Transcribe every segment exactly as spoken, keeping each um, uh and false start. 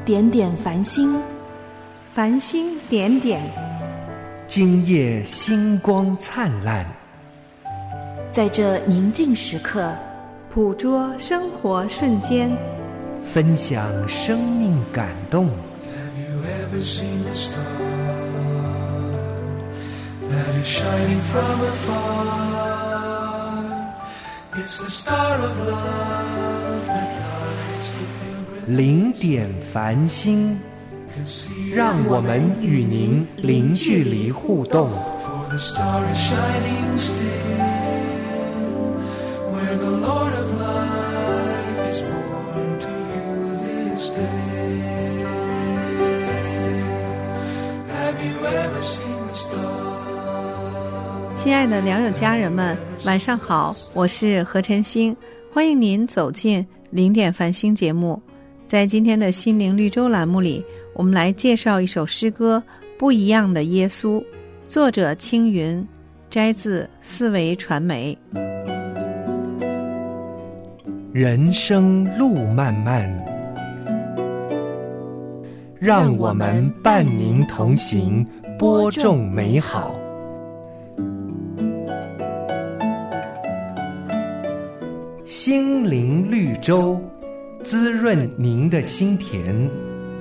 点点繁星， 繁星点点， 今夜星光灿烂。 在这宁静时刻， 捕捉生活瞬间， 分享生命感动。 Have you ever seen a star that is shining from afar? It's the star of love that lights the pilgrim. 零点繁星，让我们与您零距离互动。 For the star is shining still, where the Lord of life is born to you this day. Have you ever seen the star? 亲爱的良友家人们，晚上好，我是何晨星，欢迎您走进零点繁星节目。在今天的心灵绿洲栏目里，我们来介绍一首诗歌《不一样的耶稣》，作者青云，摘自思维传媒。 人生路漫漫，让我们伴您同行，播种美好。心灵绿洲，滋润您的心田。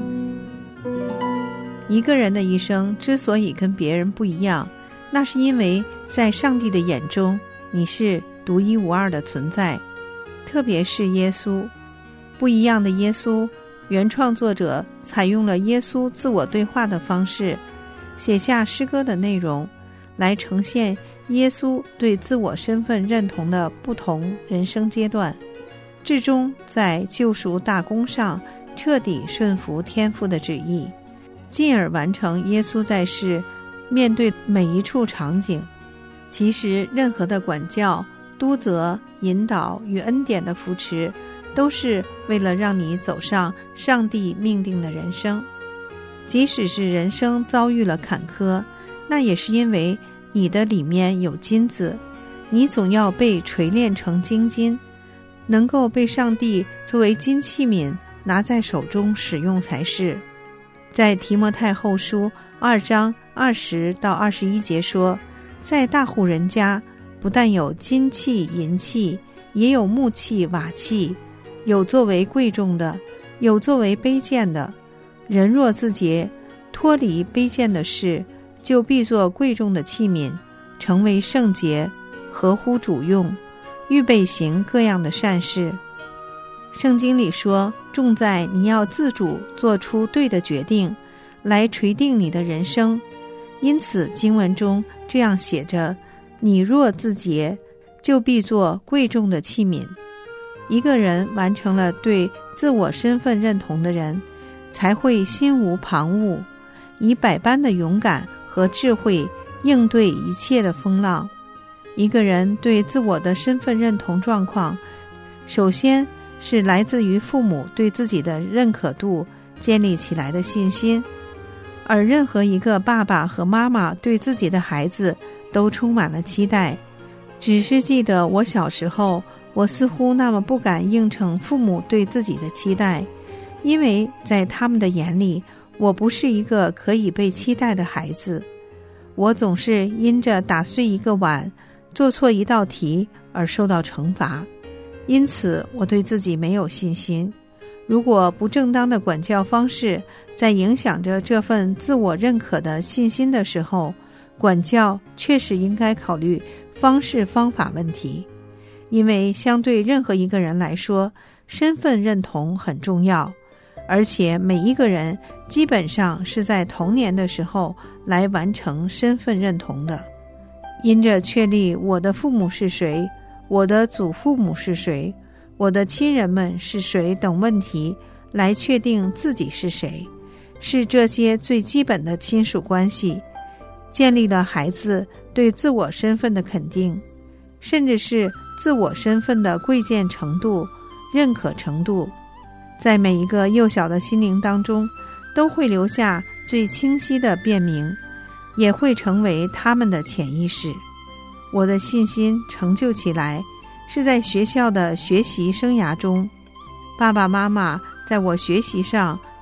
一个人的一生之所以跟别人不一样，那是因为在上帝的眼中，你是独一无二的存在。特别是耶稣，不一样的耶稣，原创作者采用了耶稣自我对话的方式，写下诗歌的内容，来呈现耶稣对自我身份认同的不同人生阶段，至终在救赎大功上彻底顺服天父的旨意，进而完成耶稣在世面对每一处场景。其实任何的管教、督责、引导与恩典的扶持，都是为了让你走上上帝命定的人生。即使是人生遭遇了坎坷，那也是因为你的里面有金子，你总要被锤炼成精金，能够被上帝作为金器皿拿在手中使用才是。在提摩太后书二章二十到二十一节说，在大户人家，不但有金器银器，也有木器瓦器，有作为贵重的，有作为卑贱的。人若自洁，脱离卑贱的事，就必作贵重的器皿，成为圣洁，合乎主用，预备行各样的善事。圣经里说，重在你要自主做出对的决定，来垂定你的人生。因此经文中这样写着，你若自洁，就必做贵重的器皿。一个人完成了对自我身份认同的人，才会心无旁骛，以百般的勇敢和智慧应对一切的风浪。一个人对自我的身份认同状况，首先是来自于父母对自己的认可度建立起来的信心，而任何一个爸爸和妈妈对自己的孩子都充满了期待。只是记得我小时候，我似乎那么不敢应承父母对自己的期待，因为在他们的眼里，我不是一个可以被期待的孩子。我总是因着打碎一个碗，做错一道题而受到惩罚，因此我对自己没有信心。如果不正当的管教方式在影响着这份自我认可的信心的时候，管教确实应该考虑方式方法问题。因为相对任何一个人来说，身份认同很重要，而且每一个人基本上是在童年的时候来完成身份认同的。因着确立我的父母是谁，我的祖父母是谁，我的亲人们是谁等问题来确定自己是谁，是这些最基本的亲属关系建立了孩子对自我身份的肯定，甚至是自我身份的贵贱程度、认可程度，在每一个幼小的心灵当中都会留下最清晰的辨明，也会成为他们的潜意识。我的信心成就起来是在学校的学习生涯中，爸爸妈妈在我学习上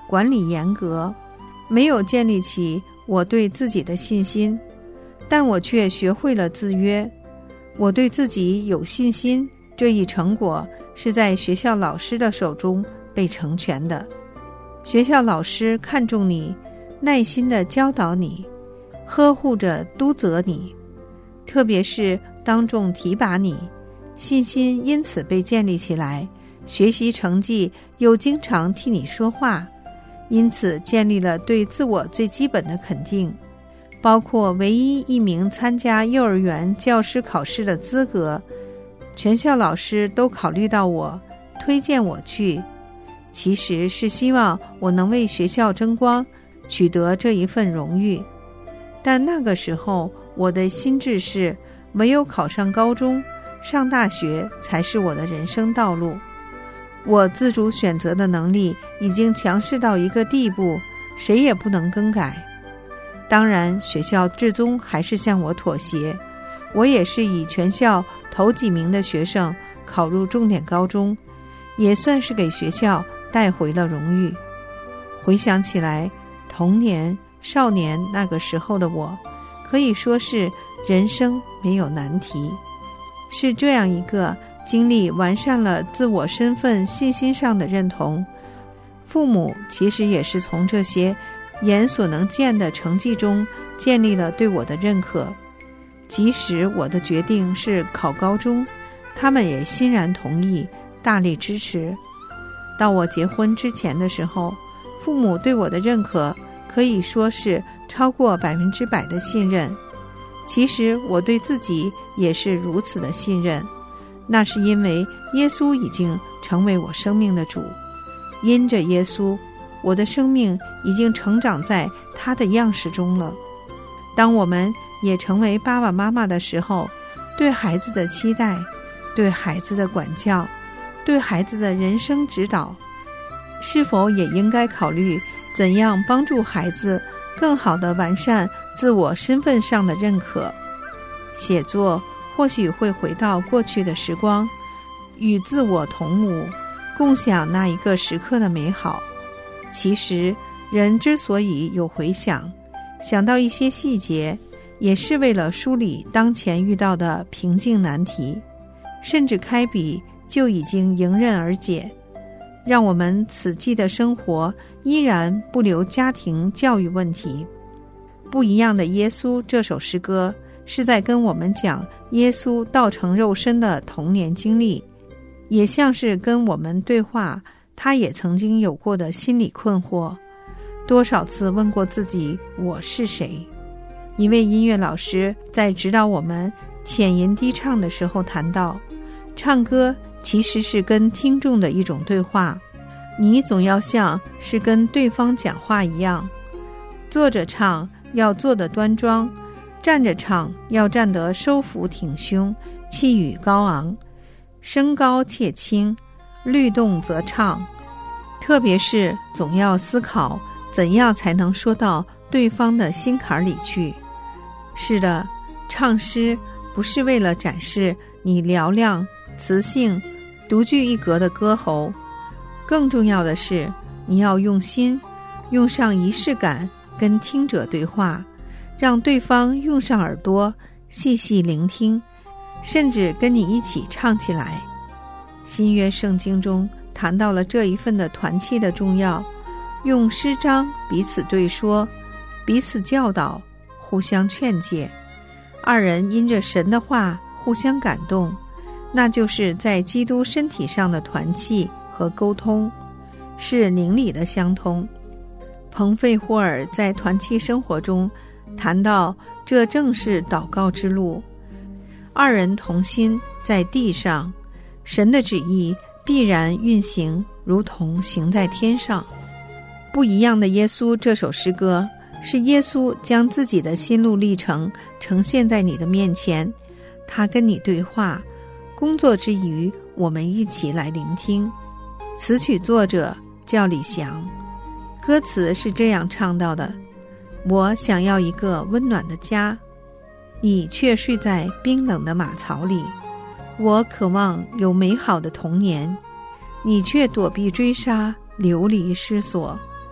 管理严格，没有建立起我对自己的信心，但我却学会了自约。我对自己有信心，这一成果是在学校老师的手中被成全的。学校老师看重你，耐心地教导你，呵护着督责你，特别是当众提拔你，信心因此被建立起来，学习成绩又经常替你说话，因此建立了对自我最基本的肯定，包括唯一一名参加幼儿园教师考试的资格，全校老师都考虑到我，推荐我去，其实是希望我能为学校争光，取得这一份荣誉。但那个时候我的心智是，唯有考上高中，上大学才是我的人生道路。我自主选择的能力已经强势到一个地步，谁也不能更改。当然，学校至终还是向我妥协，我也是以全校头几名的学生考入重点高中，也算是给学校带回了荣誉。回想起来，童年、少年那个时候的我，可以说是人生没有难题，是这样一个经历完善了自我身份信心上的认同。父母其实也是从这些眼所能见的成绩中建立了对我的认可，即使我的决定是考高中，他们也欣然同意，大力支持。到我结婚之前的时候，父母对我的认可可以说是超过百分之百的信任。其实我对自己也是如此的信任，那是因为耶稣已经成为我生命的主，因着耶稣，我的生命已经成长在他的样式中了。当我们也成为爸爸妈妈的时候，对孩子的期待，对孩子的管教，对孩子的人生指导，是否也应该考虑怎样帮助孩子更好地完善自我身份上的认可。写作或许会回到过去的时光，与自我同舞，共享那一个时刻的美好。其实人之所以有回想，想到一些细节，也是为了梳理当前遇到的瓶颈难题，甚至开笔就已经迎刃而解，让我们此际的生活依然不留家庭教育问题。不一样的耶稣这首诗歌是在跟我们讲耶稣道成肉身的童年经历，也像是跟我们对话他也曾经有过的心理困惑。多少次问过自己，我是谁？一位音乐老师在指导我们浅吟低唱的时候谈到，唱歌其实是跟听众的一种对话，你总要像是跟对方讲话一样，坐着唱要坐得端庄，站着唱要站得收腹挺胸，气宇高昂，声高切轻，律动则畅。特别是总要思考怎样才能说到对方的心坎里去。是的，唱诗不是为了展示你嘹亮、磁性、独具一格的歌喉，更重要的是你要用心，用上仪式感跟听者对话，让对方用上耳朵细细聆听，甚至跟你一起唱起来。新约圣经中谈到了这一份的团契的重要，用诗章彼此对说，彼此教导，互相劝诫，二人因着神的话互相感动，那就是在基督身体上的团契和沟通，是灵里的相通。彭费霍尔在团契生活中谈到，这正是祷告之路，二人同心在地上，神的旨意必然运行，如同行在天上。不一样的耶稣这首诗歌，是耶稣将自己的心路历程呈现在你的面前，他跟你对话，工作之余我们一起来聆听。词曲作者叫李翔，歌词是这样唱到的：我想要一个温暖的家，你却睡在冰冷的马槽里，我渴望有美好的童年，你却躲避追杀，流离失所。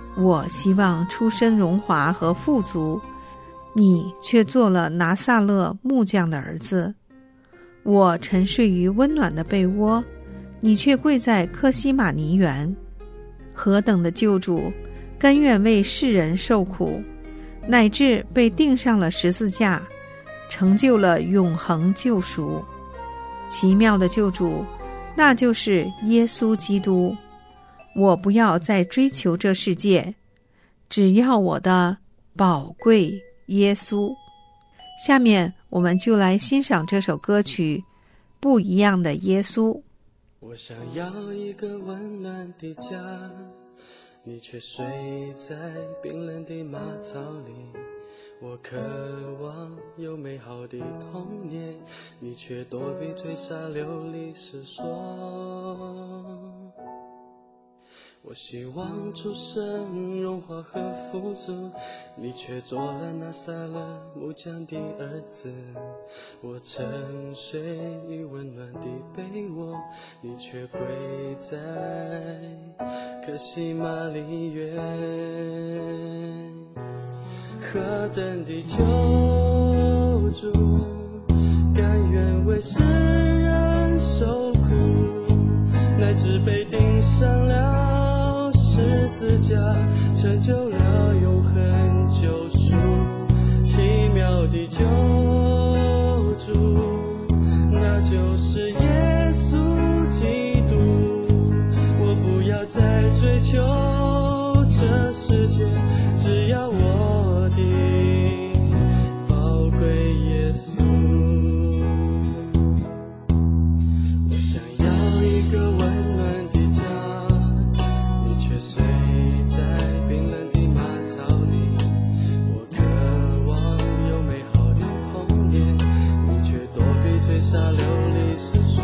我希望出身荣华和富足，你却做了拿撒勒木匠的儿子。我沉睡于温暖的被窝，你却跪在客西马尼园。何等的救主，甘愿为世人受苦，乃至被钉上了十字架，成就了永恒救赎。奇妙的救主，那就是耶稣基督。我不要再追求这世界，只要我的宝贵耶稣。下面我们就来欣赏这首歌曲《不一样的耶稣》。 我想要一个温暖的家，你却睡在冰冷的马槽里。我渴望有美好的童年，你却躲避追杀流离失所。我希望出生荣华和富足，你却做了拿撒勒木匠的儿子。我沉睡于温暖的被窝，你却跪在客西马尼园。何等的救主，甘愿为世人受苦，乃至被钉上了十字架，成就了永恒救赎。奇妙的救主，那就是耶稣基督。我不要再追求这世界，只要我的宝贵耶稣。我想要一个温暖的家，你却睡在冰冷的马槽里。我渴望有美好的童年，你却躲避追杀流离失所。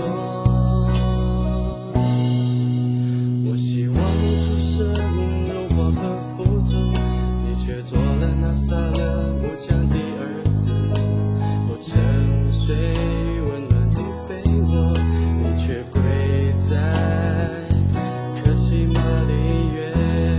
我希望出生荣华和富足，你却做了拿撒勒木匠的儿子。我沉睡于温暖的被窝，你却跪在客西马尼园。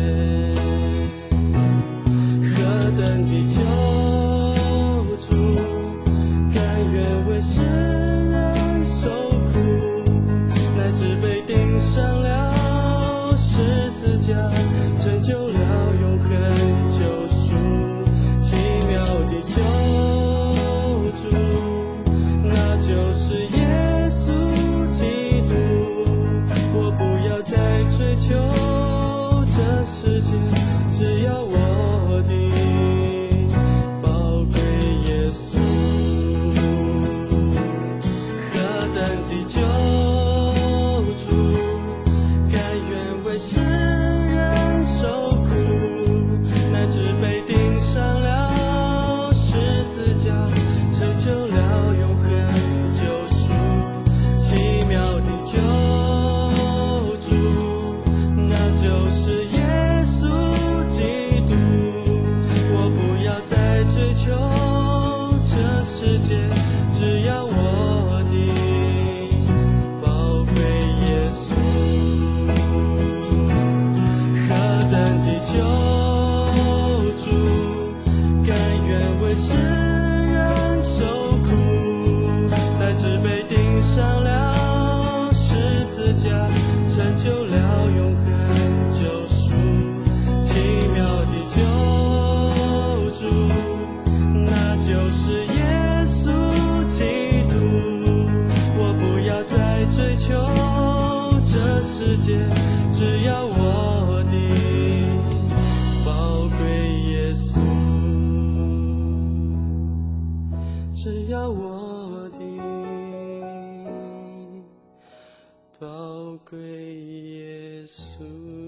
何等的救主，甘愿为世人受苦，乃至被钉上了十字架，成就了永恒救赎。奇妙的救主，那就是耶稣基督。我不要再追求这世界，只要我的宝贵耶稣。何等的救主，甘愿为世人受苦，乃至被钉上了十字架，成就了永恒救赎。奇妙的救主，那就是耶稣基督。我不要再追求这世界，只要我的宝贵耶稣。何等的救主，甘愿为世人受苦，乃至被钉上了十字架，成就了永恒救赎。奇妙的救主，那就是耶稣基督。我不要再追求这世界，只要我的宝贵耶稣，只要我的宝贵耶稣。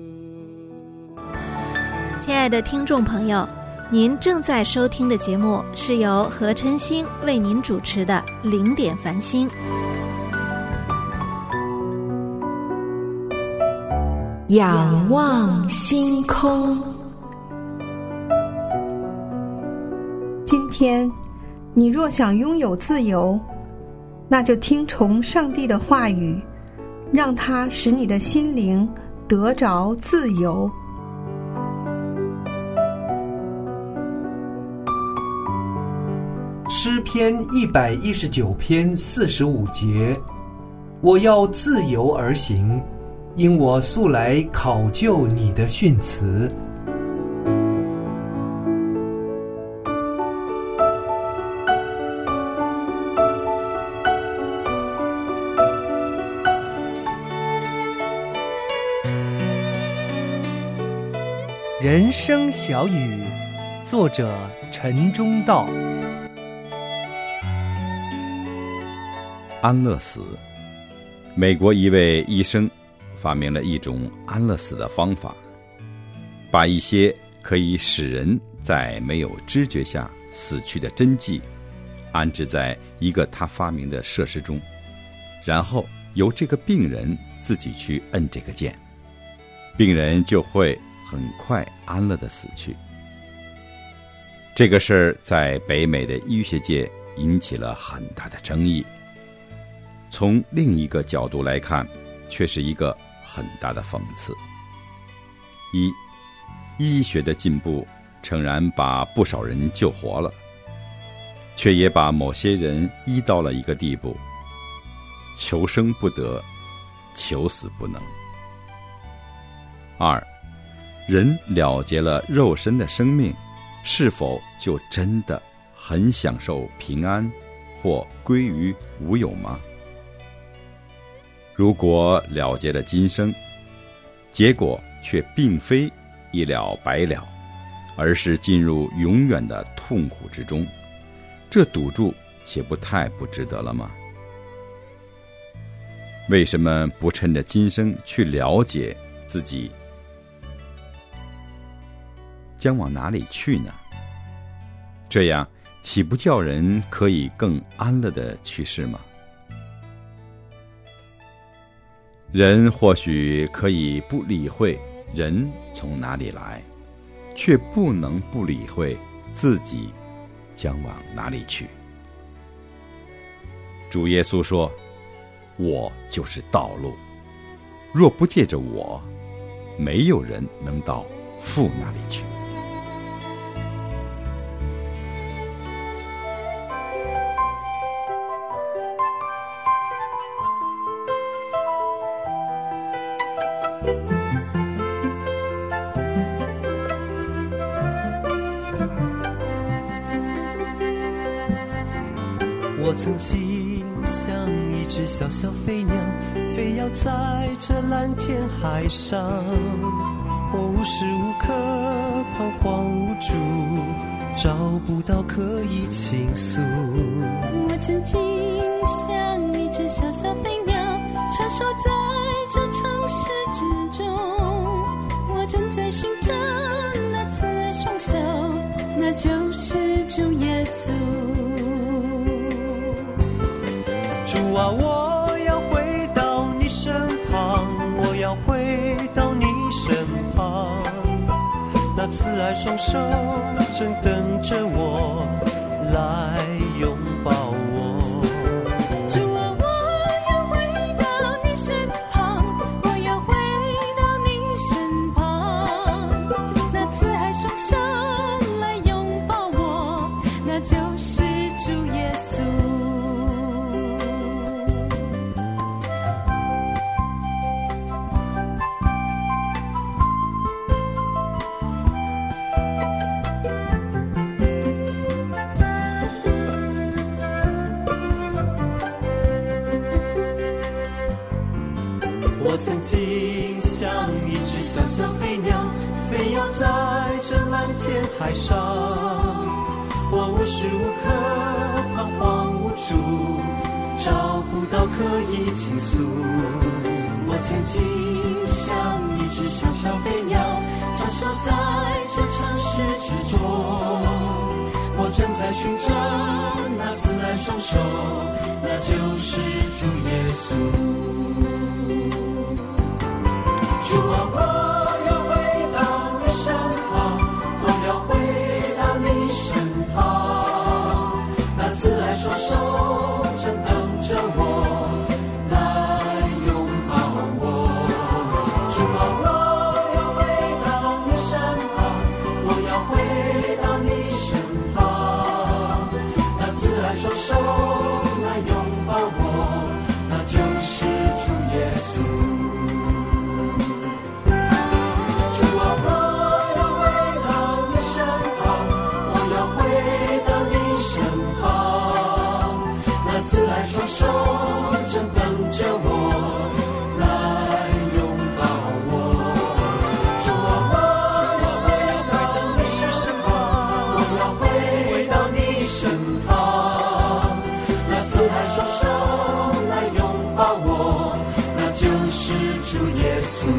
亲爱的听众朋友，您正在收听的节目是由何琛星为您主持的零点繁星。 仰望星空。 今天你若想拥有自由，那就听从上帝的话语，让它使你的心灵得着自由。 篇一百一十九篇四十五节，我要自由而行，因我素来考究你的训词。 人生小语，作者陈忠道。 安乐死，美国一位医生发明了一种安乐死的方法，把一些可以使人在没有知觉下死去的针剂安置在一个他发明的设施中，然后由这个病人自己去摁这个键，病人就会很快安乐地死去。这个事儿在北美的医学界引起了很大的争议，从另一个角度来看，却是一个很大的讽刺。一，医学的进步诚然把不少人救活了，却也把某些人医到了一个地步，求生不得，求死不能。二，人了结了肉身的生命，是否就真的很享受平安或归于无有吗？如果了结了今生，结果却并非一了百了，而是进入永远的痛苦之中，这赌注岂不太不值得了吗？为什么不趁着今生去了解自己将往哪里去呢？这样岂不叫人可以更安乐地去世吗？人或许可以不理会人从哪里来，却不能不理会自己将往哪里去。主耶稣说，我就是道路，若不借着我，没有人能到父那里去。 我曾经像一只小小飞鸟，飞摇在这蓝天海上，我无时无刻彷徨无助，找不到可以倾诉。 我曾经像一只小小飞鸟，穿梭在这城市之中，我正在寻找那慈爱双手，那就是主耶稣。 主啊，我要回到你身旁，我要回到你身旁，那慈爱双手正等着我来拥抱我。 主啊，我要回到你身旁，我要回到你身旁，那慈爱双手来拥抱我，那就是主耶稣。 我曾经像一只小小飞鸟，飞摇在这蓝天海上，我无时无刻彷徨无助，找不到可以倾诉。我曾经像一只小小飞鸟，穿梭在这城市之中，我正在寻找那慈爱双手，那就是主耶稣。主啊，我要回到你身旁，我要回到你身旁，那慈爱双手正等着我来拥抱我。主啊，我要回到你身旁，我要回到你身旁，那慈爱双稣。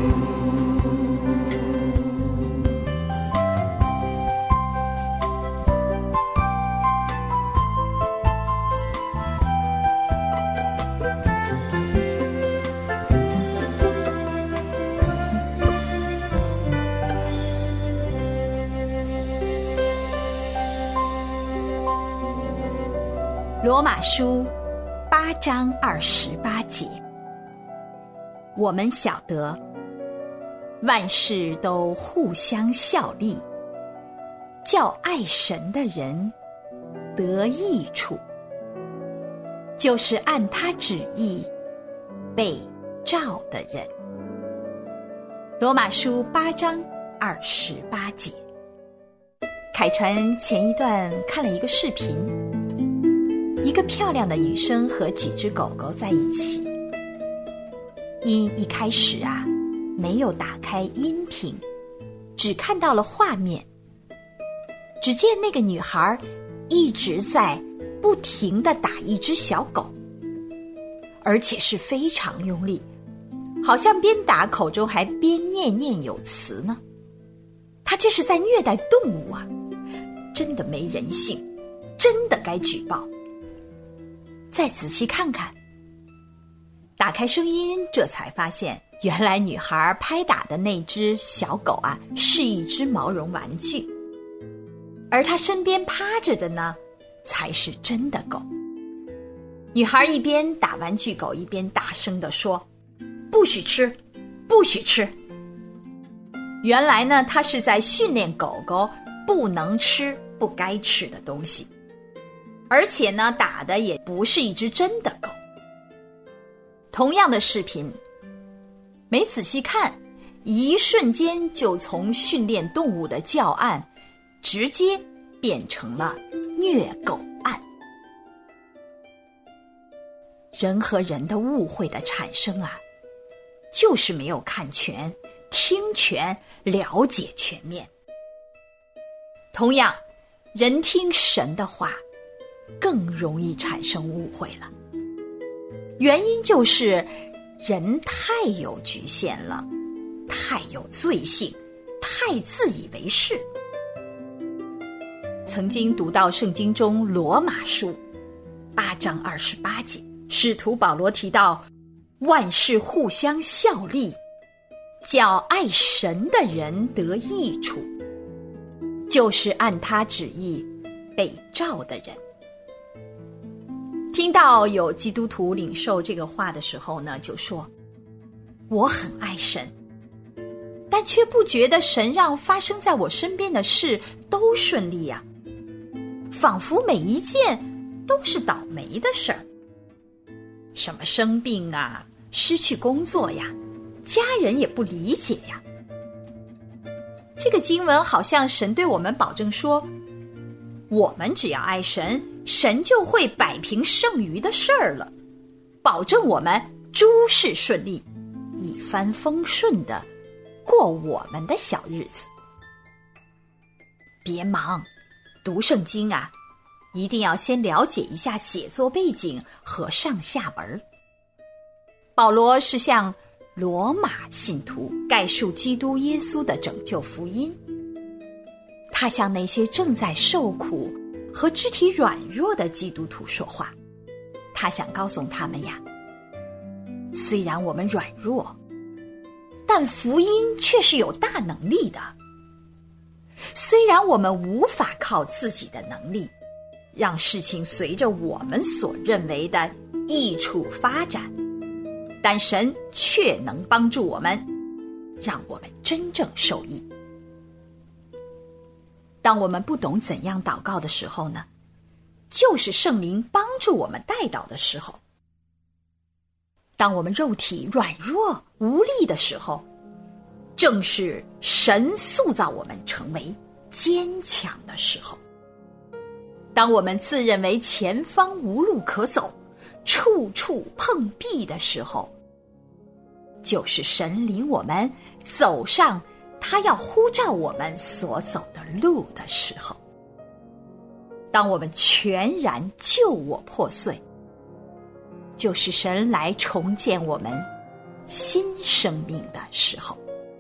罗马书八章二十八节，我们晓得万事都互相效力，叫爱神的人得益处，就是按他旨意被召的人。罗马书八章二十八节。凯传前一段看了一个视频，一个漂亮的女生和几只狗狗在一起。因一开始啊，没有打开音频，只看到了画面。只见那个女孩一直在不停地打一只小狗，而且是非常用力，好像边打口中还边念念有词呢。她这是在虐待动物啊，真的没人性，真的该举报。再仔细看看，打开声音，这才发现原来女孩拍打的那只小狗啊，是一只毛绒玩具，而她身边趴着的呢，才是真的狗。女孩一边打玩具狗，一边大声地说：“不许吃，不许吃。”原来呢，她是在训练狗狗不能吃不该吃的东西。而且呢，打的也不是一只真的狗。同样的视频，没仔细看，一瞬间就从训练动物的教案，直接变成了虐狗案。人和人的误会的产生啊，就是没有看全、听全、了解全面。同样，人听神的话，更容易产生误会了。原因就是人太有局限了，太有罪性，太自以为是。曾经读到圣经中罗马书八章二十八节，使徒保罗提到万事互相效力，叫爱神的人得益处，就是按他旨意被召的人。听到有基督徒领受这个话的时候呢，就说我很爱神，但却不觉得神让发生在我身边的事都顺利啊，仿佛每一件都是倒霉的事儿。什么生病啊，失去工作呀，家人也不理解呀。这个经文好像神对我们保证说，我们只要爱神，神就会摆平剩余的事儿了，保证我们诸事顺利，一帆风顺的过我们的小日子。别忙，读圣经啊，一定要先了解一下写作背景和上下文。保罗是向罗马信徒概述基督耶稣的拯救福音，他向那些正在受苦和肢体软弱的基督徒说话，他想告诉他们呀，虽然我们软弱，但福音却是有大能力的。虽然我们无法靠自己的能力让事情随着我们所认为的益处发展，但神却能帮助我们，让我们真正受益。当我们不懂怎样祷告的时候呢，就是圣灵帮助我们代祷的时候。当我们肉体软弱无力的时候，正是神塑造我们成为坚强的时候。当我们自认为前方无路可走，处处碰壁的时候，就是神领我们走上他要呼召我们所走的路的时候。当我们全然救我破碎，就是神来重建我们， 新生命的时候。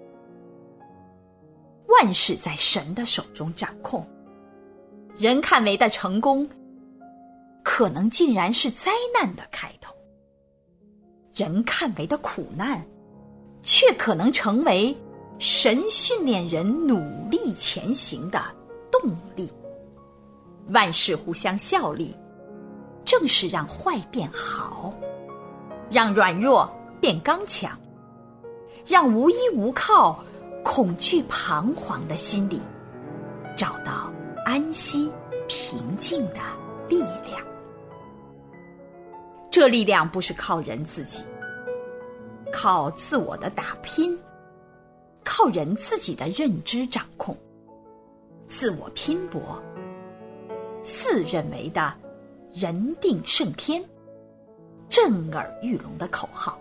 万事在神的手中掌控，人看为的成功，可能竟然是灾难的开头；人看为的苦难，却可能成为神训练人努力前行的动力。万事互相效力，正是让坏变好，让软弱变刚强，让无依无靠、恐惧彷徨的心里找到安息平静的力量。这力量不是靠人自己，靠自我的打拼，靠人自己的认知掌控，自我拼搏，自认为的人定胜天、震耳欲聋的口号。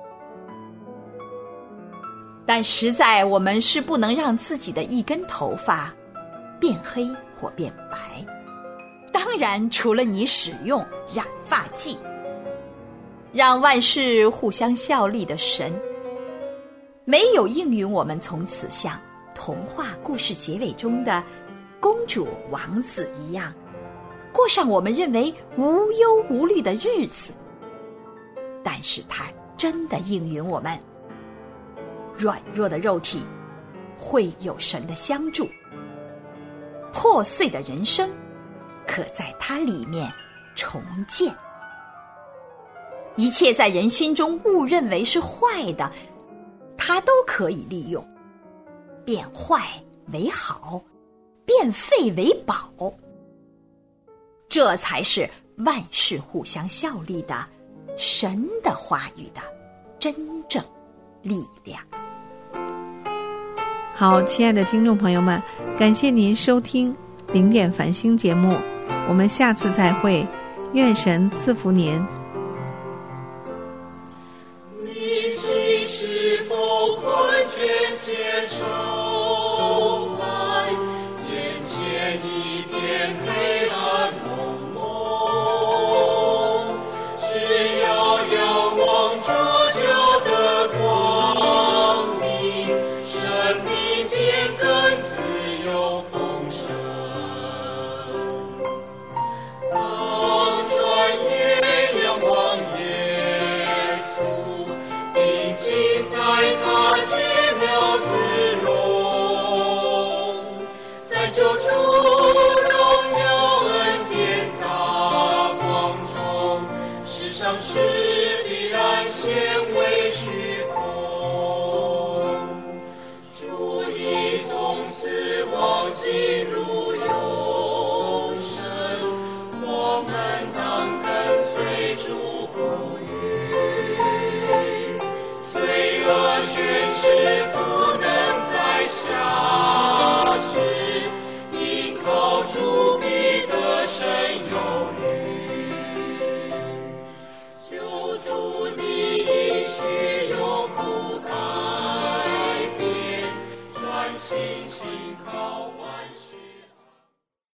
但实在我们是不能让自己的一根头发变黑或变白。当然，除了你使用染发剂，让万事互相效力的神，没有应允我们从此像童话故事结尾中的公主王子一样，过上我们认为无忧无虑的日子。但是他真的应允我们，软弱的肉体会有神的相助，破碎的人生可在他里面重建。一切在人心中误认为是坏的，他都可以利用，变坏为好，变废为宝。这才是万事互相效力的神的话语的真正力量。 好，亲爱的听众朋友们，感谢您收听零点繁星节目，我们下次再会，愿神赐福您。